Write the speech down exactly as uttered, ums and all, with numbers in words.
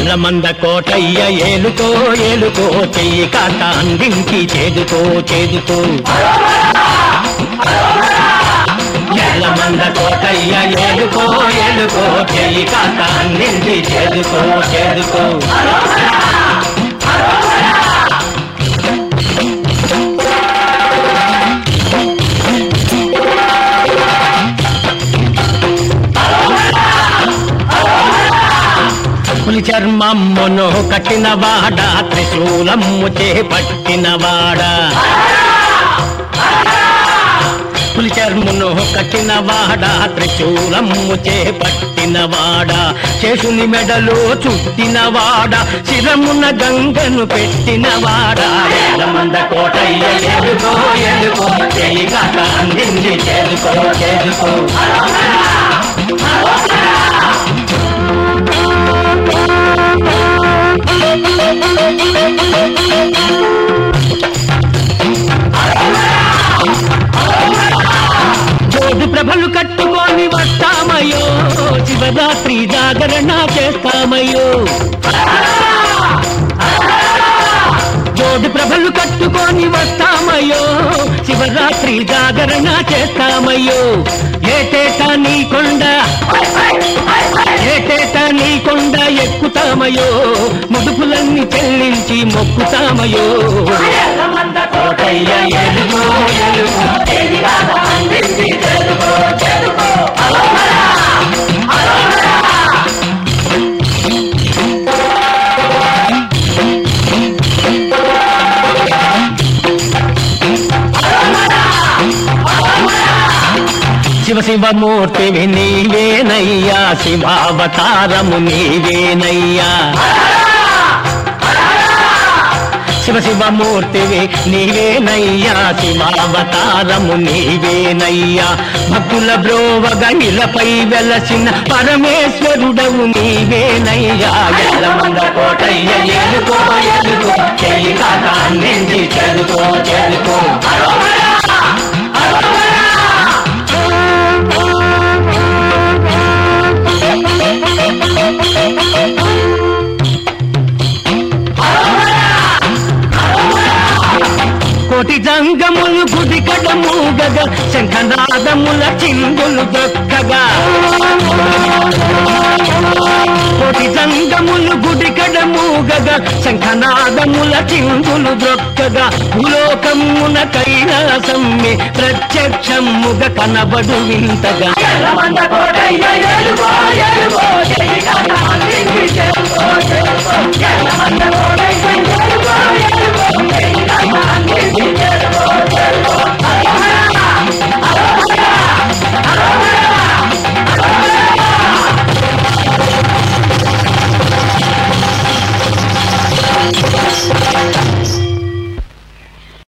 ఎల్లమంద కోటయ్య ఏలుకో ఏలుకో చెయ్యి కాక అందించి చేదుకో చేదుకో ఎల్లమంద కోటయ్య ఏలుకో ఏలుకో చెయ్యి కాక అందించి చేదుకో చేదుకో పులి చర్మమ్మును కట్టినవాడా త్రిశూలమ్ము చేపట్టినవాడా పులి చర్మమును కట్టినవాడా త్రిశూలమ్ము చేపట్టినవాడా శేషుని మెడలో చుట్టినవాడా శిరమున గంగను పెట్టినవాడా ఎల్లమంద కోటయ్య ఏలుకో ఏలుకో చెయ్యి కాక అందించి చేదుకో చేదుకో జోడు ప్రభలు కట్టుకొని వస్తామయ్యో శివరాత్రి జాగరణ చేస్తామయ్యో జోడు ప్రభలు కట్టుకొని వస్తామయ్యో శివరాత్రి జాగరణ చేస్తామయ్యో ఏటేటా నీ కొండ ఏటేటా నీ కొండ ఎక్కుతామయ్యో ముడుపులన్నీ చెల్లించి మొక్కుతామయ్యో కోటయ్య ఏలుకో ఏలుకో శివ శివమూర్తివి నీవేనయ్యా శివావతారము నీవేనయ్యా శివ శివమూర్తివి నీవేనయ్యా శివావతారము నీవేనయ్యా భక్తుల బ్రోవగ ఇలపై వెలసిన పరమేశ్వరుడవు నీవేనయ్యా ఎల్లమంద కోటయ్య ఏలుకో ఏలుకో చెయ్యి కాక అందించి చేదుకో చేదుకో కోటి జంగములు గుడి కడమూగగ శంఖనాదముల చిందులు దొక్కగా కోటి జంగములు గుడి కడమూగగ శంఖనాదముల చిందులు దొక్కగా భూలోకమున కైలాసమ్మి ప్రత్యక్షముగ కనబడు వింతగా ఎల్లమంద కోటయ్య ఏలుకో ఏలుకో చెయ్యి కాక అందించి చేదుకో చేదుకో ఎల్లమంద కోటయ్య